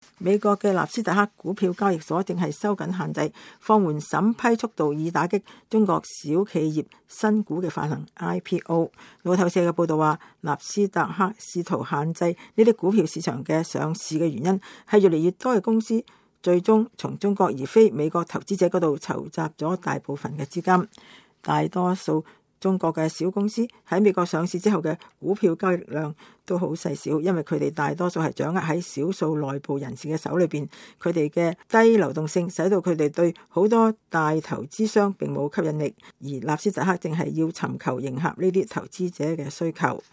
美國嘅納斯達克股票交易所正係收緊限制，放緩審批速度，以打擊中國小企業新股嘅發行 IPO。路透社嘅報道話，納斯達克試圖限制呢啲股票市場嘅上市嘅原因係越嚟越多嘅公司最終從中國而非美國投資者嗰度籌集咗大部分嘅資金。大多數中國嘅小公司喺美國上市之後嘅股票交易量都好細小，因為佢哋大多數係掌握喺少數內部人士嘅手裏邊，佢哋嘅低流動性使到佢哋對好多大投資商並冇吸引力，而納斯達克正係要尋求迎合呢啲投資者嘅需求。